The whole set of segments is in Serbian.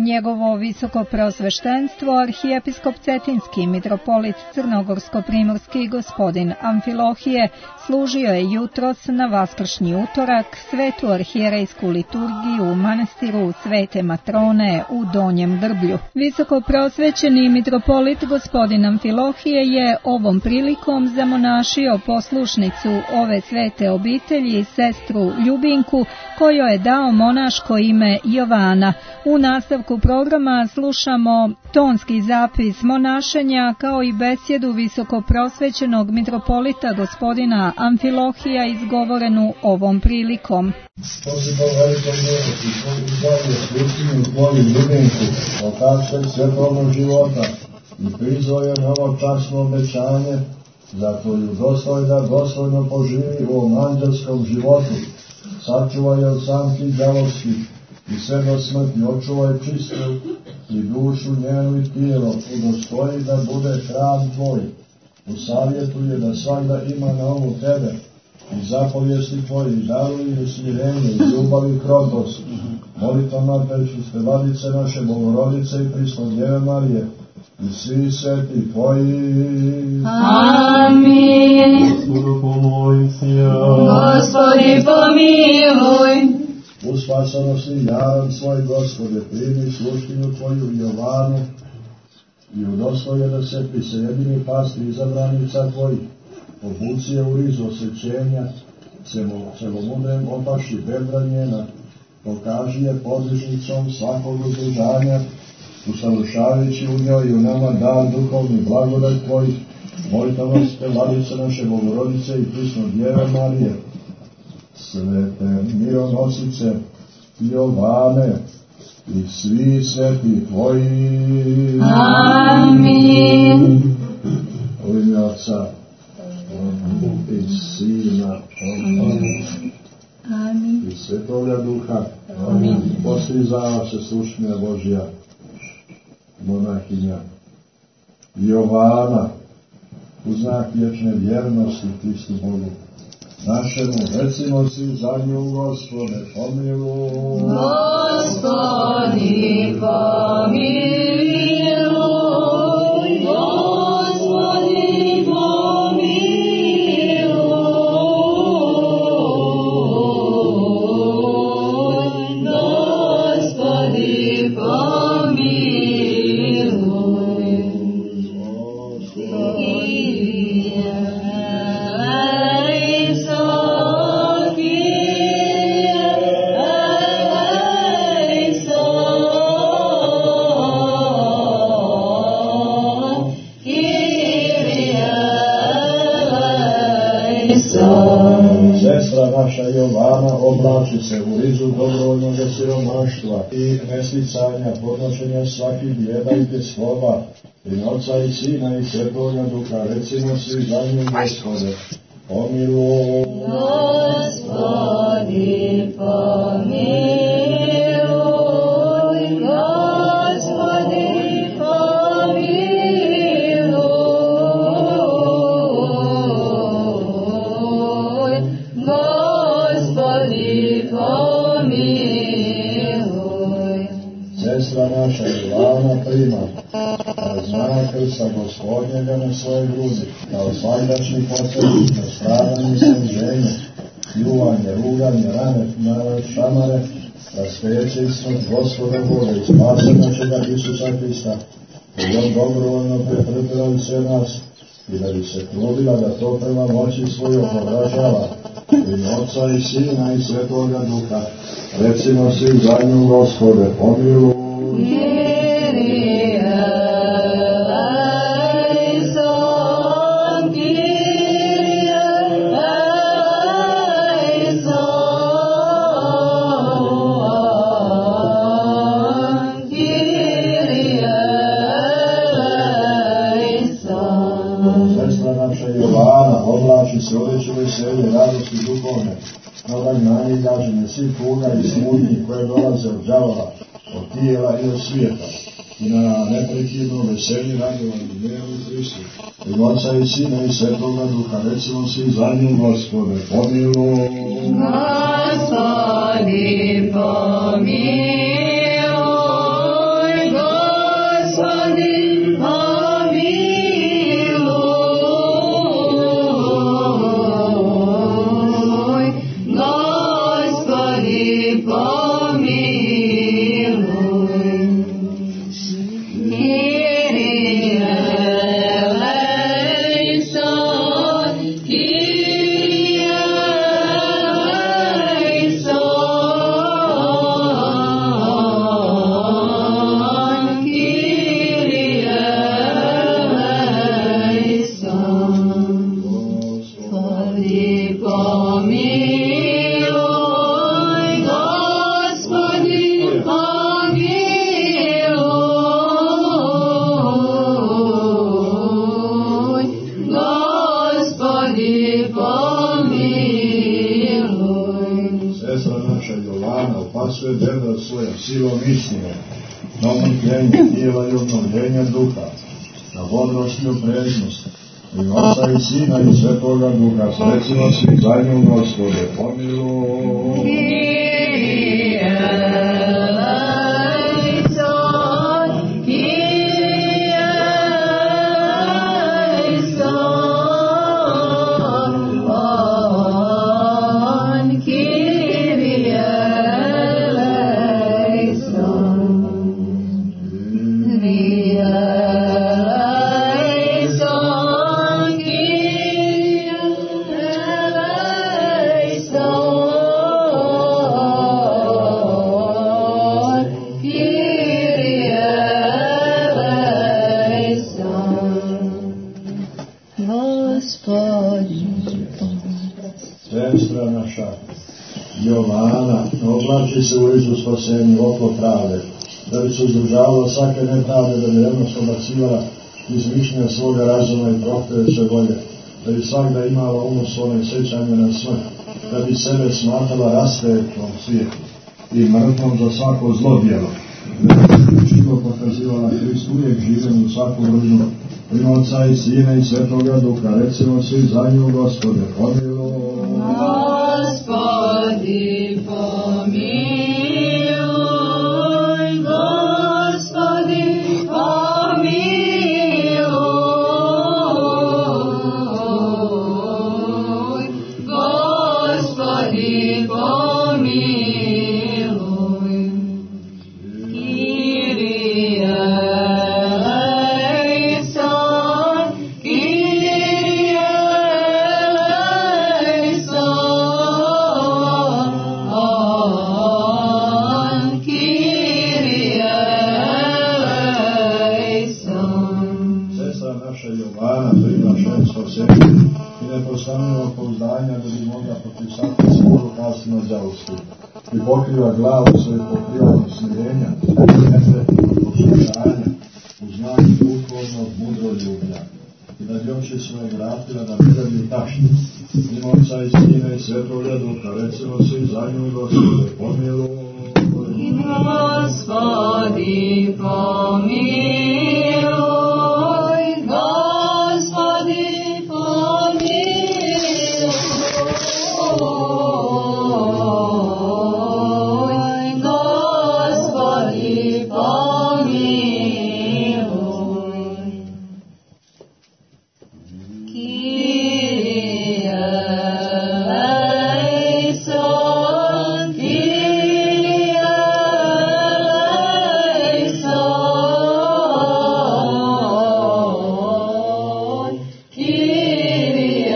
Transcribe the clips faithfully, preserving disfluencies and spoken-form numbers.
Njegovo visoko preosveštenstvo, arhijepiskop Cetinski, mitropolit Crnogorsko-primorski gospodin Amfilohije, služio je jutros na vaskršnji utorak svetu arhijerejsku liturgiju u manastiru Svete Matrone u Donjem Grblju. Visoko preosvećeni mitropolit gospodin Amfilohije je ovom prilikom zamonašio poslušnicu ove svete obitelji, sestru Ljubinku, kojoj je dao monaško ime Jovana. U nastavku programa slušamo tonski zapis monašenja kao i besjedu visoko prosvećenog mitropolita gospodina Amfilohija izgovorenu ovom prilikom. Pozivam velikom milosti, uzavlje slutinu tvoju ljubinku, otačke svjetovnog života i prizvoje novo časno obećanje, za tvoju dostoj da dostojno poživi u ovom anđelskom životu. Sačuvaj od samki đavolskih i sve do smrti očuvaj čistu i dušu njenu i tijelo, udostoji da bude hram tvoj. Usavjetuje da svakda ima na umu tebe i zapovijesti tvoji, daruj smirenje i ljubav i krotost. Molitvama prečiste vladice naše Bogorodice i prisno Marije i svi sveti tvoji. Amin. Gospodu pomojci, Gospodi pomiluj. U spasonosti jaram svoj, Gospode, primi sluškinju tvoju Jovanu i udostoje da se prisedini pasti izabranica tvoji, obuci je u rizu osjećenja, celomudrem opaši bedra njena, pokaži je podvižnicom svakog uzdržanja, usavršavajući u njoj i u nama dar duhovni blagodat tvojih, molitava ste vladice naše Bogorodice i prisno Djeve Marije, svete mironosice Jovane i svi sveti tvoji. Amin. U ime Otca i Sina Amin. i Svetoga Duha. Amin. Postizava se slušnja Božja monahinja Jovana u znak vječne vjernosti Hristu Bogu našemu. Recimo si za nju, Gospode, pomiluj. Gospodi pomiluj. Gospodi pomiluj. Gospodi Sestra naša Jovana oblači se u rizu dobrovoljnog siromaštva i neslicanja, podnošenja svakih bijeda i tjeslova, i Otca i Sina i Svetoga Duha. Recimo svi za nju, Gospode, pomiluj. Gospodi pomiluj. Sestra naša Jovana prima znak krsta Gospodnjega na svoje grudi, kao svajdačni posljednik na stradanje i sniženje, ljuvanje, ruganje, rane, nave, šamare, raspeće i smrt Gospoda Boga i spase našega Isusa Hrista, koji on dobrovoljno pretrpila u sve nas i da bi se trudila da to prema moći svoju obražava, i Otca i Sina i Svetoga Duha. Recimo svi za nju, Gospode, pomiluj. Jovana oblači se odeću veselje, radosti duhovne, nova znanje i gaženje svih tuga i smutnji koje dolaze od đavola, od tijela i od svijeta, i na neprekidno veselje radovanje njemu Hristu, i Otca i Sina i Svetoga Duha. Recimo svi za nju, Gospode, pomiluj. Gospodi pomiluj. silom istine, na umrtvenje tijela i obnovljenje duha, na bodrost i opreznost, i Oca i Sina i Svetoga Duha, srećimo svi za nju, Gospode, pomiluj. Sestra naša Jovana oblači se u Isus spasenju oko pravde, da bi se uzdržavala svake nepravde, da bi revnost obacivala iz mišljenja svoga razuma i profiteće volje, da bi svakda imala umu svome sećanje na smrt, da bi sebe smatrala rastetom svijetu i mrtvom za svako zlo djelo, da bi živo pokazivala Hrist uvijek živim u svaku vrđu, u Oca i Sina i Svetoga Duha, recimo svi za nju, Gospode, pomiluj. Gospodi, pomiluj, Gospodi, pomiluj, Gospodi, pomiluj, Kyrie eleison, Kyrie eleison, Kyrie eleison. Sestra naša Jovana prima švensko sebe i nepostavljeno pouzdanja da bi mogla potpisati svoju kasno zausku i pokriva glavu svoje pokrivanog smirenja i neprekidnog poslušanja u znak upornog mudroljublja i da bi oči svoje vratila da vjerni tašni i Oca i Sina i Svetoga Duha, recimo svi za nju, Gospode, pomiluj. Gospodi, pomiluj, Gospodi, pomiluj, Gospodi, pomiluj. Kyrie eleison, Kyrie eleison, Kyrie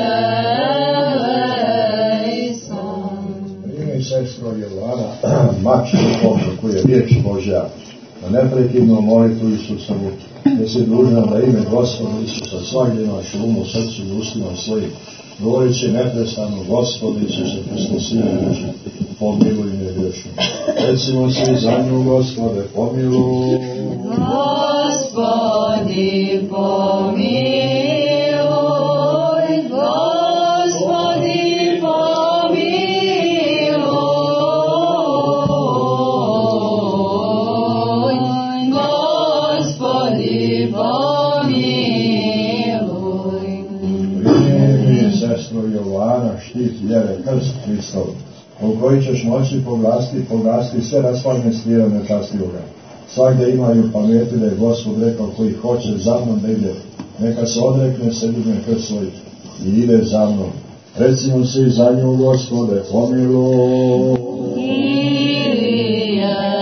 eleison. Primi, sestro Jovana, mač duhovnu koji je riječ Božja, na neprekidnu molitvu Isusovu, jer si dužna da ime Gospoda Isusa svagdje imaš u umu, srcu i ustima svojim, govoreći neprestano, Gospode Isuse Hriste, Sine Božji, pomiluj me grešno. Recimo svi za nju, Gospode, pomiluj. Gospodi, pomiluj, Gospodi, pomiluj, Gospodi, pomiluj. Primi, sestro Jovana, štit vjere, krst Hristov, u koji ćeš moći poglasiti, poglasiti sve raspaljne stvire nečastivoga. Svagdje imaju pameti da je Gospod rekao koji hoće za mnom da ide, neka se odrekne sebi krst svoj i ide za mnom. Recimo svi za nju, Gospode, pomiluj. Kyrie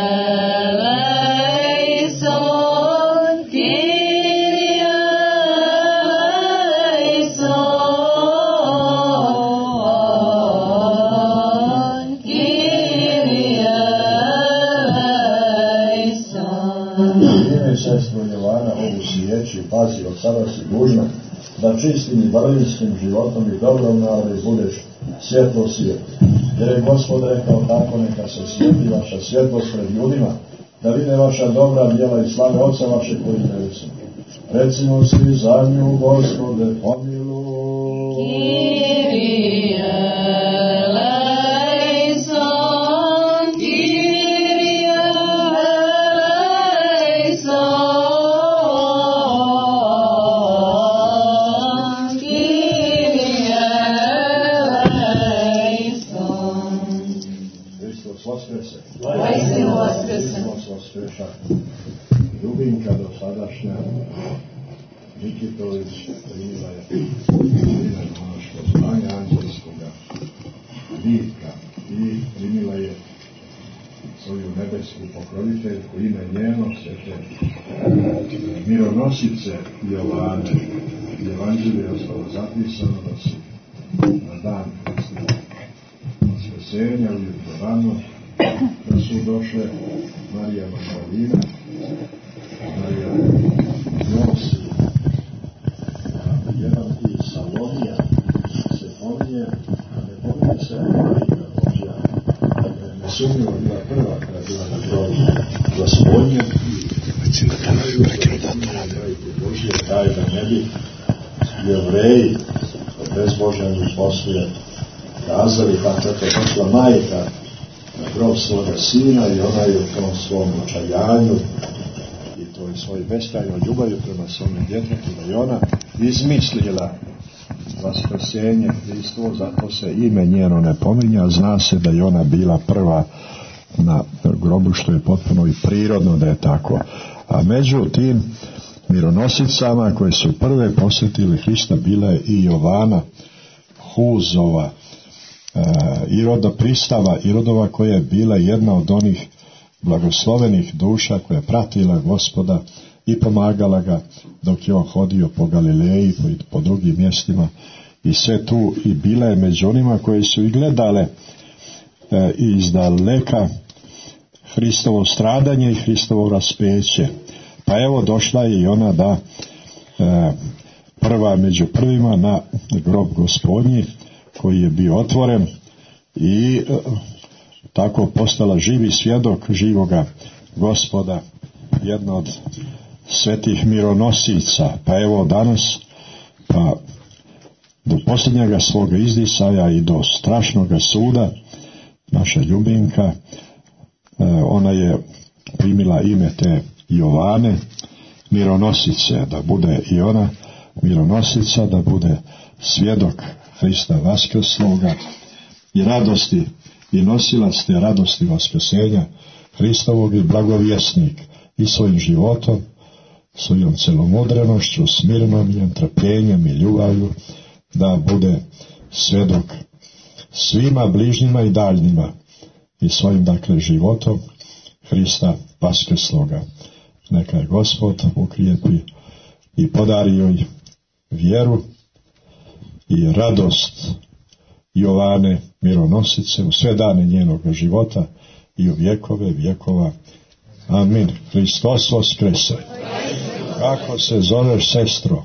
eleison, Kyrie eleison, Kyrie eleison. Ime, sestro Jovana, ovu svijeći, pazi, od sada si dužna da čistim i vrlinskim životom i dobrom narodi budeš svjetlo svijetu. Jer je Gospod rekao tako, neka se svijeti vaša svjetlost pred ljudima, da vide vaša dobra djela i slave Oca vaše koji je nebesni. Recimo svi za nju, Gospode, pomiluj. Kyrie eleison, Kyrie Ljubinka dosadašnja, Nikitović, primila je primila monaško zvanje anđelskoga lika i primila je svoju nebesku pokroviteljku, ime njeno, svete mironosice Jovane. U Evanđelju je ostalo zapisano da su na dan Vaskrsenja ujutro rano da su došle Marija Magdalina, Marija Josi, jedan i Salomija se pominje, a ne pominje se Marija Božja, nesumnjivo bila prva kada je bila na grobu Gospodnje i na kraju Božje taj da ne bi Jevreji bezbožanju poslije kazali pa tako je došla majka na grob svoga sina i ona je u tom svom očajanju i to je svoj beskrajnoj ljubavi prema svome djetetu da je ona izmislila vaskrsenje Hristovo, zato se ime njeno ne pominje, a zna se da je ona bila prva na grobu, što je potpuno i prirodno da je tako. A među tim mironosicama koje su prve posjetili Hrista bila je i Jovana Huzova, e, Iroda Pristava, Irodova, koja je bila jedna od onih blagoslovenih duša koja je pratila Gospoda i pomagala ga dok je on hodio po Galileji, po, po drugim mjestima i sve tu, i bila je među onima koji su i gledale e, iz daleka Hristovo stradanje i Hristovo raspeće. Pa evo došla je i ona da e, prva među prvima na grob Gospodnji koji je bio otvoren i e, tako postala živi svjedok živoga Gospoda, jedna od svetih mironosica. Pa evo danas, pa do posljednjega svoga izdisaja i do strašnoga suda, naša ljubinka, e, ona je primila ime te Jovane, mironosice, da bude i ona mironosica, da bude svjedok Hrista vaskrsloga i radosti i nosilac te radosti vaskrsenja Hristovog i blagovjesnik i svojim životom, svojom celomudrenošću, smirnom trpljenjem i ljubavlju da bude svjedok svima bližnjima i daljnjima i svojim dakle životom Hrista vaskrsloga. Neka je Gospod ukrijepi i podari joj vjeru i radost Jovane mironosice u sve dane njenog života i u vjekove vjekova. Amin. Hristos vaskrese. Kako se zoveš, sestro?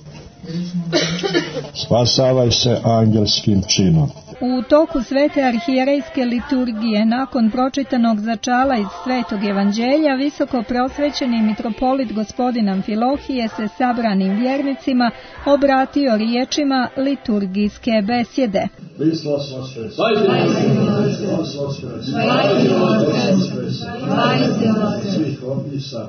Spasavaj se angelskim činom. U toku svete arhijerejske liturgije, nakon pročitanog začala iz Svetog Evanđelja, visoko prosvećeni mitropolit gospodin Amfilohije se sabranim vjernicima obratio riječima liturgijske besjede. Hristos vaskrese. Hristos vaskrese. Svih opisa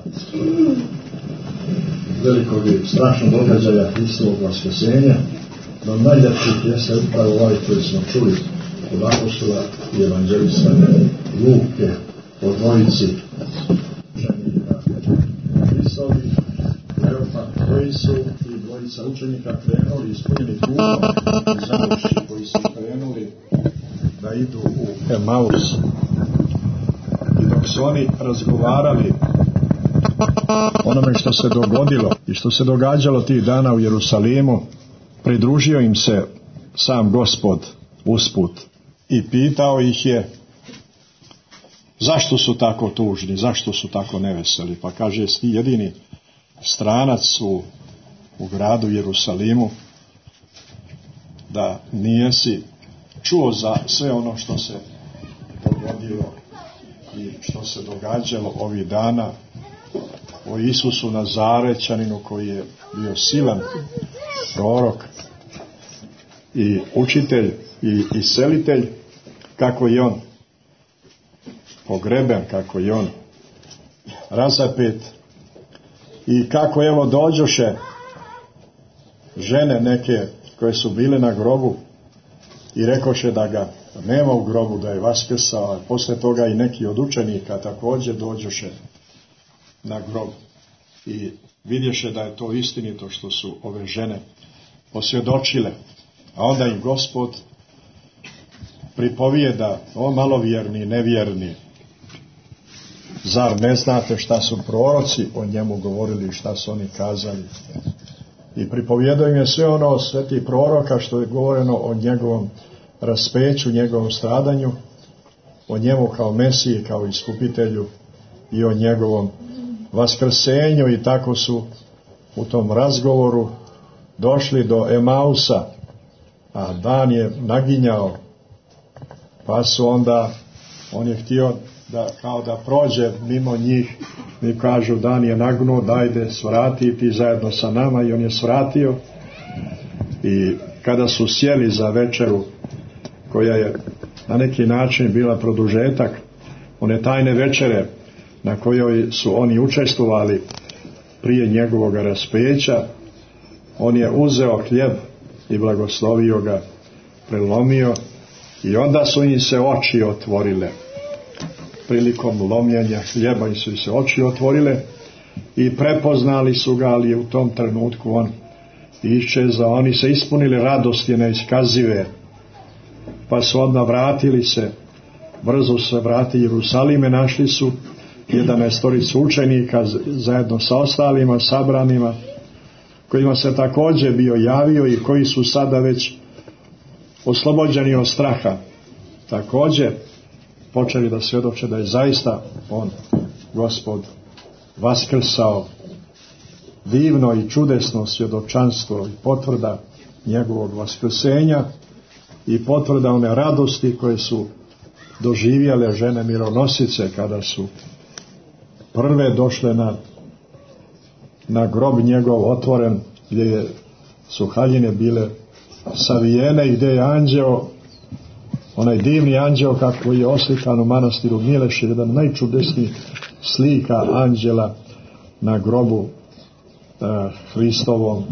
velikog i strašnog događaja Hristovog vaskrsenja, no najljepših jeste upravo ovaj koji smo čuli od apostola i evanđelista Luke o dvojici učenika Hristovih, koji su i dvojica učenika krenuli ispunjeni duhom i završi koji su krenuli da idu u Emaus. I dok su oni razgovarali onome što se dogodilo i što se događalo tih dana u Jerusalimu, pridružio im se sam Gospod usput i pitao ih je zašto su tako tužni, zašto su tako neveseli. Pa kaže, ti jedini stranac u, u gradu Jerusalimu, da nijesi čuo za sve ono što se dogodilo i što se događalo ovih dana o Isusu Nazarećaninu, koji je bio silan prorok i učitelj i iselitelj, kako je on pogreben, kako je on razapet i kako evo dođoše žene neke koje su bile na grobu i rekoše da ga nema u grobu, da je vaskrsao, a posle toga i neki od učenika također dođoše na grob i vidješe da je to istinito što su ove žene posvjedočile. A onda im Gospod pripovijeda: o malovjerni, nevjerni, zar ne znate šta su proroci o njemu govorili, šta su oni kazali? I pripovjedao im je sve ono sveti proroka što je govoreno o njegovom raspeću, njegovom stradanju, o njemu kao Mesiji, kao iskupitelju i o njegovom vaskrsenju. I tako su u tom razgovoru došli do Emausa, a dan je naginjao, pa su onda, on je htio da kao da prođe mimo njih, mi kažu dan je nagnuo, dajde svrati ti zajedno sa nama, i on je svratio. I kada su sjeli za večeru, koja je na neki način bila produžetak one tajne večere na kojoj su oni učestvovali prije njegovog raspeća, on je uzeo hljeb i blagoslovio ga, prelomio, i onda su im se oči otvorile. Prilikom lomljenja hljeba im su se oči otvorile i prepoznali su ga, ali je u tom trenutku on iščezao. Oni se ispunili radosti neiskazive, pa su odmah vratili se, brzo se vratili Jerusalime, našli su jedanaestoricu učenika zajedno sa ostalima sabranima, kojima se također bio javio i koji su sada već oslobođeni od straha, također počeli da svjedoče da je zaista on, Gospod, vaskrsao. Divno i čudesno svjedočanstvo i potvrda njegovog vaskrsenja i potvrda one radosti koje su doživjele žene mironosice kada su prve došle na, na grob njegov otvoren, gdje je, su haljine bile savijene i gdje je anđeo, onaj divni anđeo kako je oslikan u manastiru Mileš, jedan najčudesnijih slika anđela na grobu eh, Hristovom.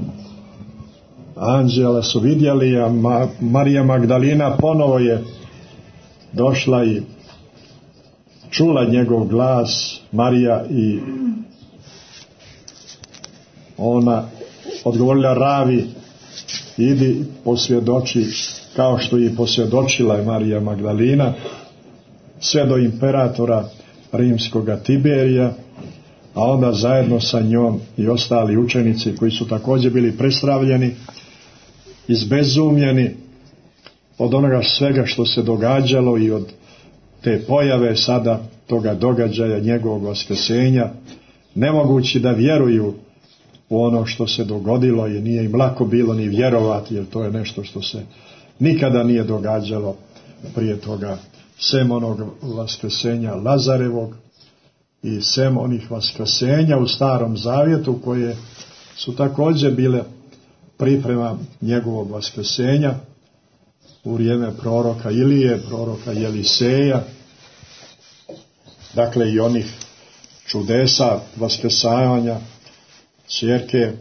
Anđela su vidjeli, a Ma, Marija Magdalina ponovo je došla i čula njegov glas, Marija, i ona odgovorila: ravi, idi posvjedoči, kao što je posvjedočila je Marija Magdalina, sve do imperatora rimskoga Tiberija, a onda zajedno sa njom i ostali učenici koji su također bili prestravljeni, izbezumljeni od onoga svega što se događalo i od te pojave sada toga događaja njegovog vaskrsenja, nemogući da vjeruju u ono što se dogodilo, i nije im lako bilo ni vjerovati, jer to je nešto što se nikada nije događalo prije toga, sem onog vaskrsenja Lazarevog i sem onih vaskrsenja u Starom Zavjetu koje su također bile priprema njegovog vaskrsenja u vrijeme proroka Ilije, proroka Jeliseja, dakle i onih čudesa vaskrsavanja ćerke,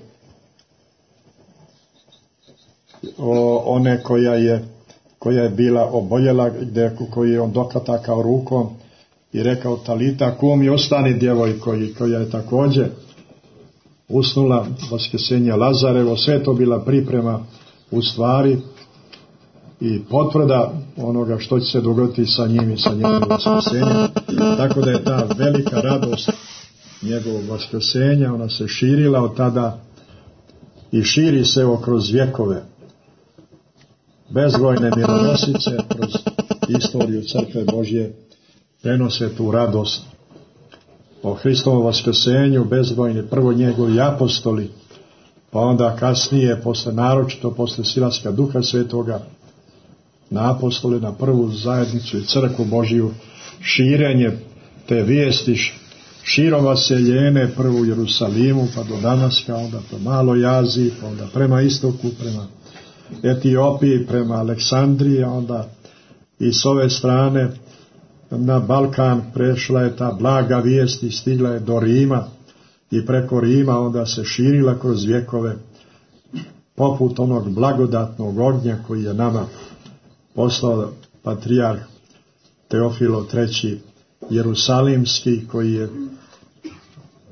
one koja je, koja je bila oboljela, gdje, koju je on dokatakao rukom i rekao: talita kumi, ostani djevojko, i koja je također usnula, vaskrsenje Lazarevo. Sve to bila priprema u stvari i potvrda onoga što će se dogoditi sa njim i sa njegovim vaskrsenjem. Tako da je ta velika radost njegovog vaskrsenja, ona se širila od tada i širi se evo kroz vjekove. Bezbrojne mironosice kroz istoriju Crkve Božje prenose tu radost o Hristovom vaskrsenju, bezbrojni, prvo njegovi apostoli, pa onda kasnije, posle, naročito posle silaska Duha Svetoga na apostole, na prvu zajednicu i Crkvu Božju, širenje te vijesti širom vaseljene, prvo u Jerusalimu, pa do Damaska, onda po Maloj Aziji, pa onda prema istoku, prema Etiopiji, prema Aleksandriji, onda i s ove strane na Balkan prešla je ta blaga vijest i stigla je do Rima, i preko Rima onda se širila kroz vjekove poput onog blagodatnog ognja koji je nama poslao patrijarh Teofilo treći Jerusalimski, koji je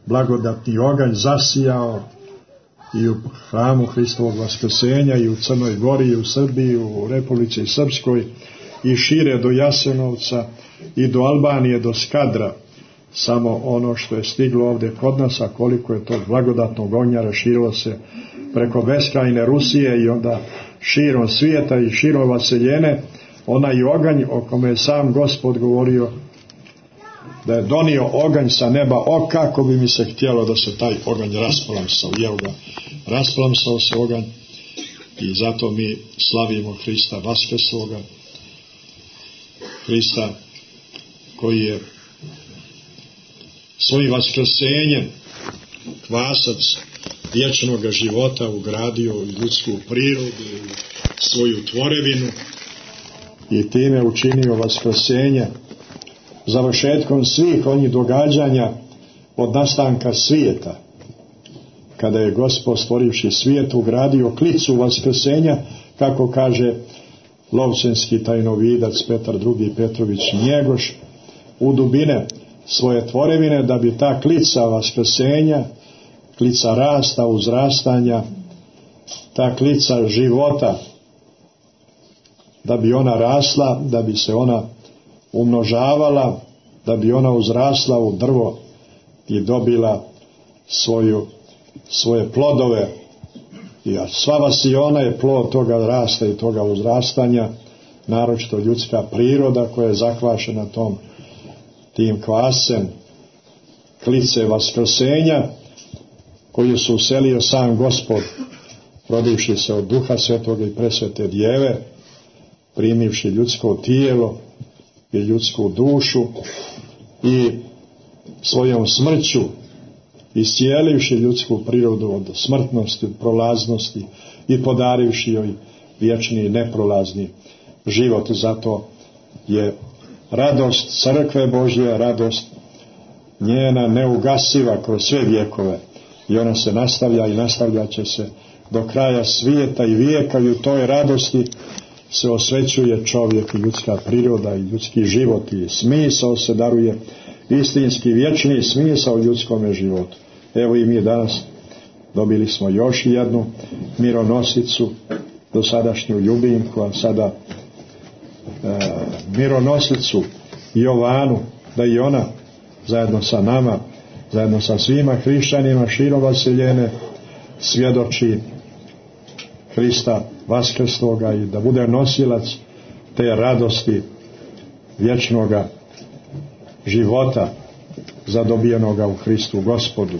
blagodatni oganj zasijao i u hramu Hristovog vaskrsenja, i u Crnoj Gori, i u Srbiji, u Republici Srpskoj, i šire do Jasenovca, i do Albanije, do Skadra. Samo ono što je stiglo ovdje kod nas, a koliko je tog blagodatnog ognja raširilo se preko beskrajne Rusije i onda širom svijeta i širom vaseljene, onaj oganj o kome je sam Gospod govorio da je donio oganj sa neba, o kako bi mi se htjelo da se taj oganj rasplamsao. I evo ga, rasplamsao se oganj, i zato mi slavimo Hrista vaskrsloga, Hrista koji je svojim vaskrsenjem kvasac vječnog života ugradio u ljudsku prirodu, u svoju tvorevinu, i time učinio vaskrsenje završetkom svih onih događanja od nastanka svijeta, kada je Gospod, stvorivši svijet, ugradio klicu vaskrsenja, kako kaže lovčanski tajnovidac Petar drugi Petrović Njegoš, u dubine svoje tvorevine, da bi ta klica vaskrsenja, klica rasta, uzrastanja, ta klica života, da bi ona rasla, da bi se ona umnožavala, da bi ona uzrasla u drvo i dobila svoju, svoje plodove. I sva vasiona je plod toga rasta i toga uzrastanja, naročito ljudska priroda koja je zakvašena tom tim kvasem klice vaskrsenja, koju su uselio sam Gospod, rodivši se od Duha Svetoga i presvete Djeve, primivši ljudsko tijelo i ljudsku dušu, i svojom smrću iscijelivši ljudsku prirodu od smrtnosti, od prolaznosti, i podarivši joj vječni i neprolazni život. Zato je radost crkve Božje, radost njena neugasiva kroz sve vjekove, i ona se nastavlja i nastavljat će se do kraja svijeta i vijeka, i u toj radosti se osvećuje čovjek i ljudska priroda i ljudski život, i smisao se daruje, istinski vječni smisao ljudskome životu. Evo i mi danas dobili smo još jednu mironosicu, dosadašnju ljubimku, a sada e, mironosicu Jovanu, da i ona zajedno sa nama, zajedno sa svima hrišćanima širom vaseljene svjedoči Hrista vaskrsloga, i da bude nosilac te radosti vječnoga života zadobijenoga u Hristu Gospodu.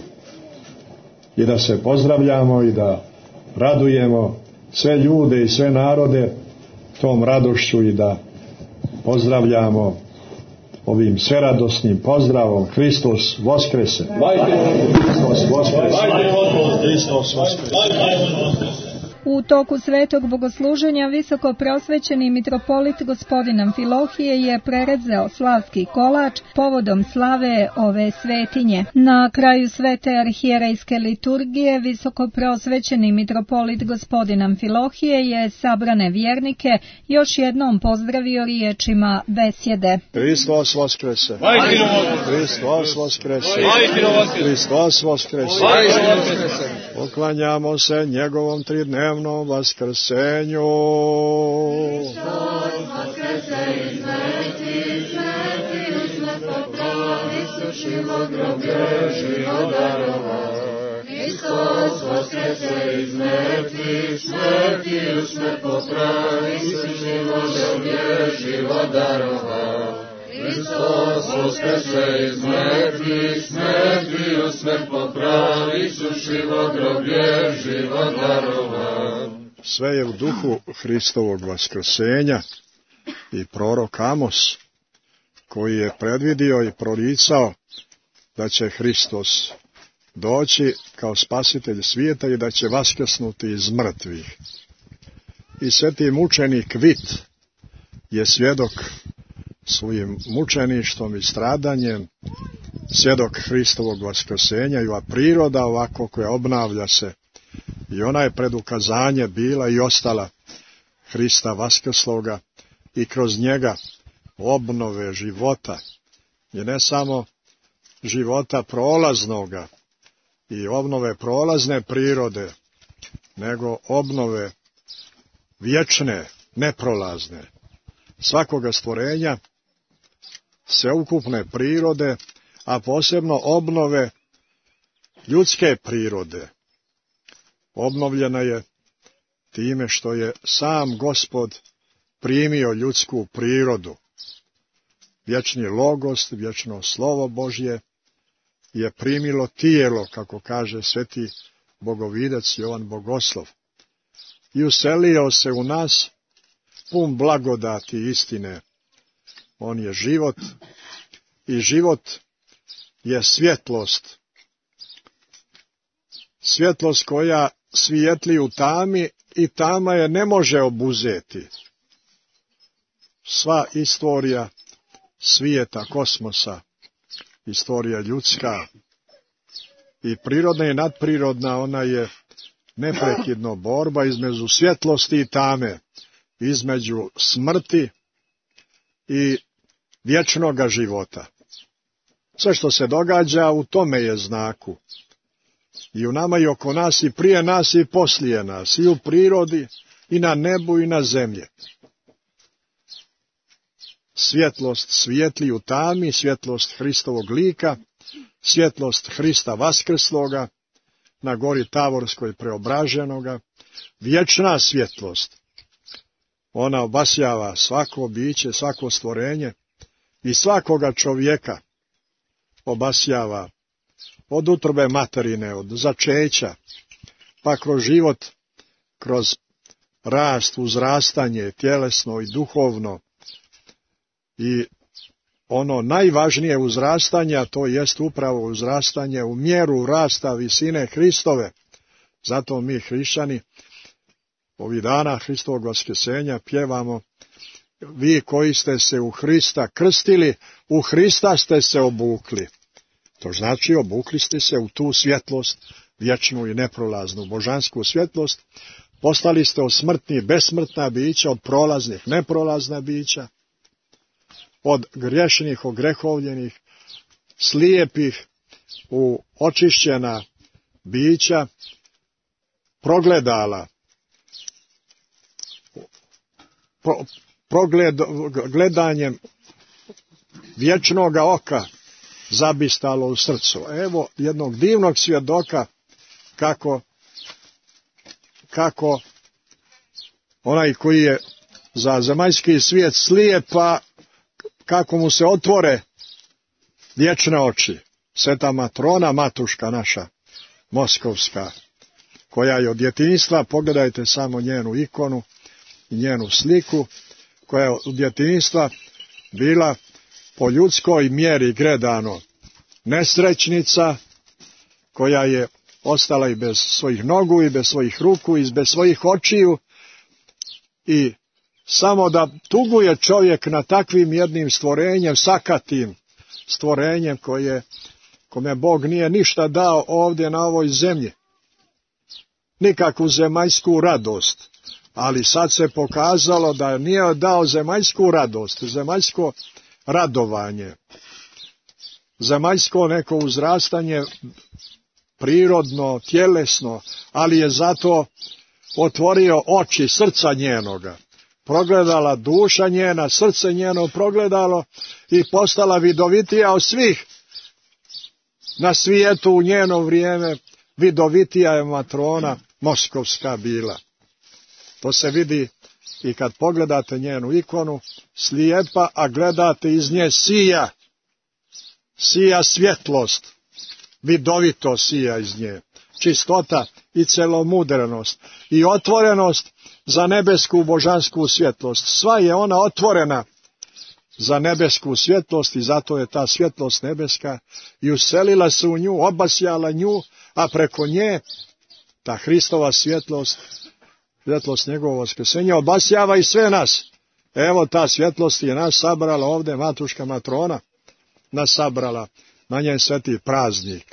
I da se pozdravljamo i da radujemo sve ljude i sve narode tom radošću, i da pozdravljamo ovim sveradosnim pozdravom: Hristos Voskrese! Hristos Voskrese! Hristos Voskrese! U toku svetog bogosluženja visoko prosvećeni mitropolit gospodin Amfilohije je prerezao slavski kolač povodom slave ove svetinje. Na kraju svete arhijerejske liturgije visoko prosvećeni mitropolit gospodin Amfilohije je sabrane vjernike još jednom pozdravio riječima besjede. Hristos Voskrese! Hristos Voskrese! Hristos Voskrese! Poklanjamo se njegovom tridnevnom vaskrsenju. Hristos vaskrese iz mrtvih, smrtiju smrt popravi, sušilo groblje život darova. Hristos vaskrese iz mrtvih, smrtiju smrt popravi, sušilo groblje život darova. Hristos vaskrese iz mrtvih, smrtiju smrt popravi, sušilo groblje život darova. Sve je u duhu Hristovog vaskrsenja, i prorok Amos, koji je predvidio i proricao da će Hristos doći kao spasitelj svijeta i da će vaskrsnuti iz mrtvih. I sveti mučenik Vit je svjedok svojim mučeništvom i stradanjem, svjedok Hristovog vaskrsenja, i ova priroda ovako koja obnavlja se, i ona je predukazanje bila i ostala Hrista vaskrsloga, i kroz njega obnove života, i ne samo života prolaznoga, i obnove prolazne prirode, nego obnove vječne, neprolazne, svakoga stvorenja, sveukupne prirode, a posebno obnove ljudske prirode. Obnovljena je time što je sam Gospod primio ljudsku prirodu. Vječni logos, vječno slovo Božje je primilo tijelo, kako kaže sveti bogovidac Jovan Bogoslov, i uselio se u nas pun blagodati i istine. On je život i život je svjetlost. Svjetlost koja svijetli u tami i tama je ne može obuzeti. Sva istorija svijeta, kosmosa, istorija ljudska i prirodna i nadprirodna, ona je neprekidno borba između svjetlosti i tame, između smrti i vječnoga života. Sve što se događa u tome je znaku. I u nama i oko nas, i prije nas i poslije nas, i u prirodi, i na nebu i na zemlji. Svjetlost svijetli u tami, svjetlost Hristovog lika, svjetlost Hrista vaskrsloga, na gori Tavorskoj preobraženoga, vječna svjetlost. Ona obasjava svako biće, svako stvorenje i svakoga čovjeka obasjava od utrobe materine, od začeća, pa kroz život, kroz rast, uzrastanje, tjelesno i duhovno. I ono najvažnije uzrastanje, a to jest upravo uzrastanje u mjeru rasta visine Hristove. Zato mi hrišćani ovih dana Hristovog vaskrsenja pjevamo: vi koji ste se u Hrista krstili, u Hrista ste se obukli. To znači obukli ste se u tu svjetlost, vječnu i neprolaznu božansku svjetlost. Postali ste od smrtnih besmrtna bića, od prolaznih neprolazna bića, od griješnih, ogrehovljenih, slijepih u očišćena bića, progledala, pro, progled, gledanjem vječnoga oka zabistalo u srcu. Evo jednog divnog svjedoka kako, kako onaj koji je za zemaljski svijet slijepa, kako mu se otvore vječne oči. Sveta matrona, matuška naša, moskovska, koja je od djetinjstva, pogledajte samo njenu ikonu i njenu sliku, koja je od djetinjstva bila po ljudskoj mjeri gledano nesrećnica, koja je ostala i bez svojih nogu, i bez svojih ruku, i bez svojih očiju, i samo da tuguje čovjek na takvim jednim stvorenjem, sakatim stvorenjem koje, kome Bog nije ništa dao ovdje na ovoj zemlji. Nikakvu zemaljsku radost. Ali sad se pokazalo da nije dao zemaljsku radost, zemaljsko radovanje, zemaljsko neko uzrastanje prirodno, tjelesno, ali je zato otvorio oči srca njenoga. Progledala duša njena, srce njeno progledalo i postala vidovitija od svih na svijetu u njeno vrijeme. Vidovitija je matrona moskovska bila. To se vidi i kad pogledate njenu ikonu, slijepa, a gledate iz nje sija, sija svjetlost, vidovito sija iz nje, čistota i celomudrenost i otvorenost za nebesku božansku svjetlost. Sva je ona otvorena za nebesku svjetlost i zato je ta svjetlost nebeska i uselila se u nju, obasjala nju, a preko nje ta Hristova svjetlost, svjetlost njegovog vaskrsenja obasjava i sve nas. Evo ta svjetlost je nas sabrala ovdje, matuška matrona nas sabrala na njen sveti praznik.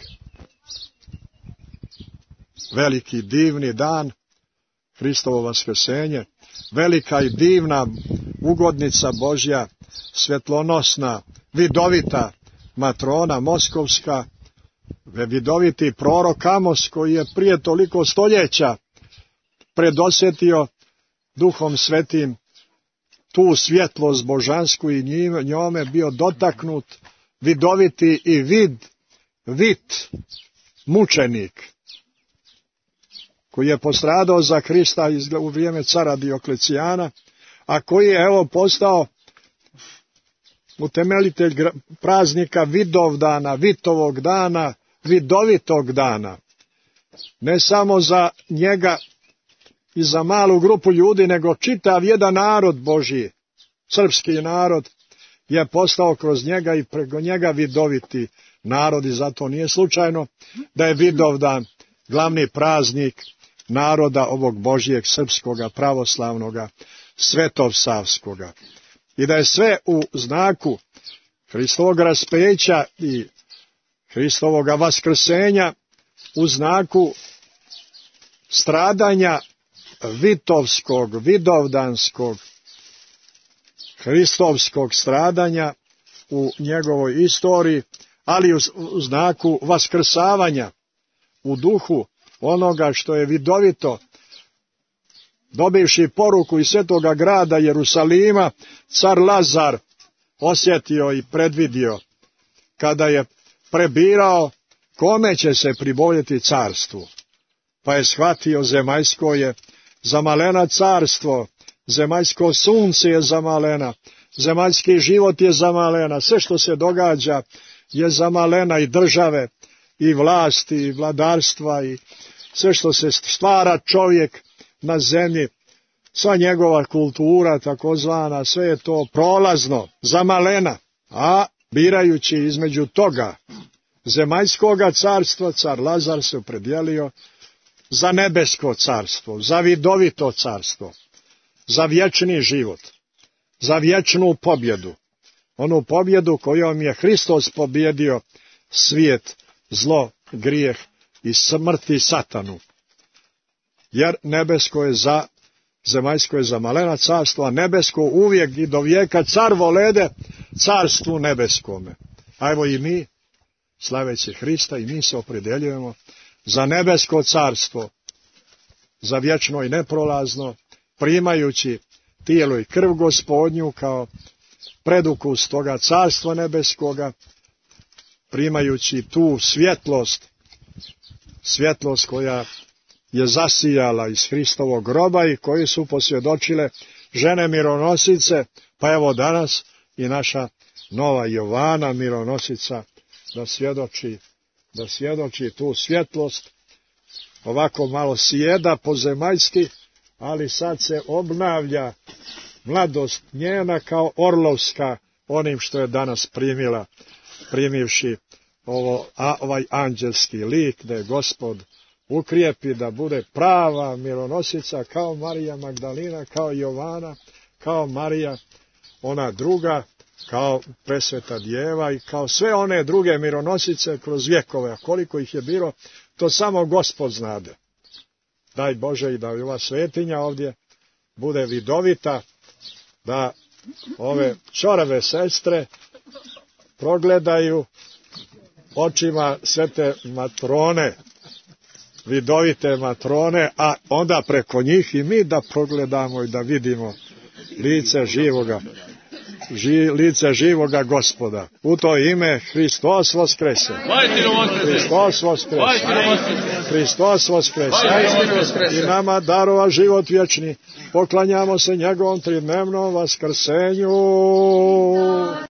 Veliki divni dan, Hristovo vaskrsenje, velika i divna ugodnica Božja, svjetlonosna, vidovita matrona moskovska, vidoviti prorok Amos, koji je prije toliko stoljeća predosjetio Duhom Svetim tu svjetlost božansku i njome bio dotaknut, vidoviti i vid, vit, mučenik, koji je postradao za Krista u vrijeme cara Dioklecijana, a koji je evo postao utemeljitelj praznika Vidovdana, Vitovog dana, vidovitog dana. Ne samo za njega i za malu grupu ljudi, nego čitav jedan narod Božji, srpski narod, je postao kroz njega i preko njega vidoviti narod, i zato nije slučajno da je Vidovdan glavni praznik naroda ovog Božjeg srpskoga, pravoslavnoga, svetovsavskoga. I da je sve u znaku Hristovog raspeća i Hristovoga vaskrsenja, u znaku stradanja vitovskog, vidovdanskog, hristovskog stradanja u njegovoj istoriji, ali u znaku vaskrsavanja, u duhu onoga što je vidovito, dobivši poruku iz svetoga grada Jerusalima, car Lazar osjetio i predvidio, kada je prebirao kome će se priboljeti carstvu. Pa je shvatio, zemaljsko je zamalena carstvo, zemaljsko sunce je zamalena, zemaljski život je zamalena, sve što se događa je zamalena, i države, i vlasti, i vladarstva, i sve što se stvara čovjek na zemlji, sva njegova kultura, takozvana, sve je to prolazno, zamalena, a birajući između toga zemaljskoga carstva, car Lazar se opredijelio za nebesko carstvo, za vidovito carstvo, za vječni život, za vječnu pobjedu, onu pobjedu kojom je Hristos pobjedio svijet, zlo, grijeh i smrt i satanu. Jer nebesko je za, zemaljsko je za malena carstvo, a nebesko uvijek i do vijeka car volede carstvu nebeskome. A evo i mi, slaveći Hrista, i mi se opredjeljujemo za nebesko carstvo, za vječno i neprolazno, primajući tijelo i krv Gospodnju kao predukus toga carstva nebeskoga, primajući tu svjetlost, svjetlost koja je zasijala iz Hristovog groba i koji su posvjedočile žene mironosice, pa evo danas i naša nova Jovana mironosica da svjedoči, da svjedoči tu svjetlost, ovako malo sjeda po zemaljski, ali sad se obnavlja mladost njena kao orlovska onim što je danas primila, primivši ovo, a, ovaj anđelski lik, da je Gospod ukrijepi, da bude prava mironosica kao Marija Magdalina, kao Jovana, kao Marija, ona druga, kao presveta djeva i kao sve one druge mironosice kroz vjekove. A koliko ih je bilo, to samo Gospod znade. Daj Bože i da ova svetinja ovdje bude vidovita, da ove čorave sestre progledaju očima svete matrone, vidovite matrone, a onda preko njih i mi da progledamo i da vidimo lice živoga, ži, lice živoga Gospoda. U to ime Hristos Voskrese. Hristos Voskrese. Hristos Voskrese. I nama darova život vječni. Poklanjamo se njegovom tridnevnom vaskrsenju.